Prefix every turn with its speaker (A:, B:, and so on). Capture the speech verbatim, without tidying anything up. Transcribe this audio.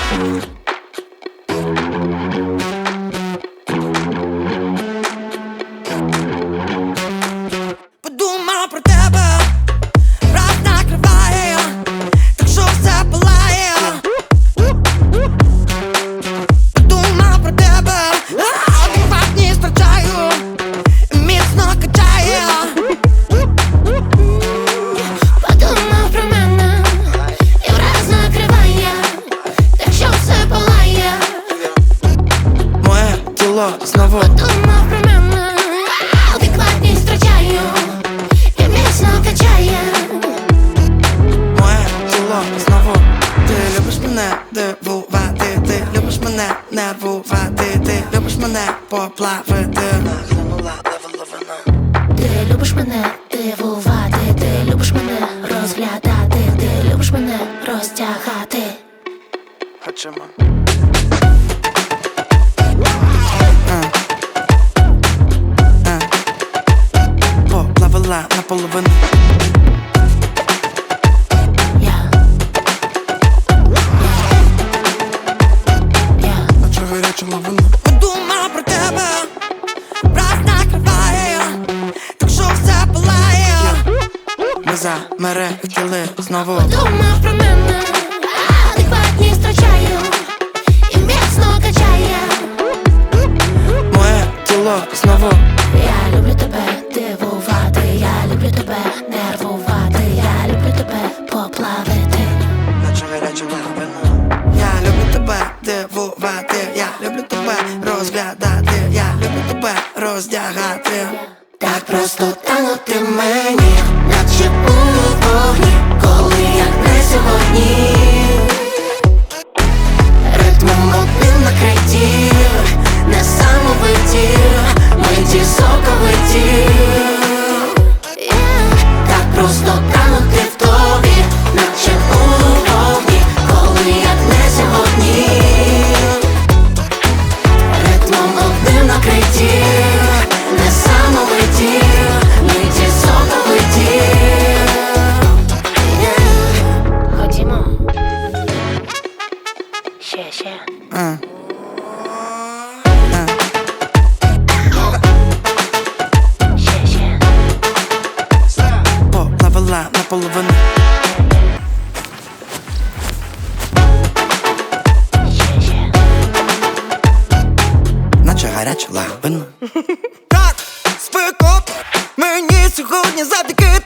A: Подумав про тебе, раз накриває, так що все палає. Подумав про тебе, адекватність втрачаю, міцно качає.
B: Подумав про мене і враз накриває, так що все палає.
A: Моє тіло знову.
B: Подумав про мене, адекватність втрачаю і міцно качає.
A: Моє тіло знову. Ти любиш мене дивувати, ти любиш мене нервувати, ти любиш мене поплавити.
B: Ти любиш мене дивувати, ти любиш мене розглядати, ти любиш мене роздягати.
A: Хочемо. Поплавила наполовину.
B: Я. Я.
A: Наче гаряча лавина. Подумав про тебе, раз накриває, так що все палає. Ми замерехтіли знову.
B: Подумав про мене, адекватність втрачаю і міцно качає.
A: Моє тіло знову.
B: Я люблю тебе дивувати, я люблю тебе нервувати, я люблю тебе поплавити.
A: Наче гаряча лавина. Я люблю тебе дивувати, я люблю тебе розглядати, я люблю тебе роздягати.
B: Так просто танути в мені, наче у вогні, коли як не сьогодні. Ритмом один накриті, несамовиті, ми ті соковиті. Так просто танути в тобі, наче у вогні, коли як не сьогодні. Ритмом один накриті, несамовиті, ми ті соковиті. Ходімо. Ще, ще.
A: А.
B: Ще, ще.
A: Поплавила наполовину.
B: Ще, ще.
A: Наче гаряча лавина. Так, спекот, мені сьогодні завдяки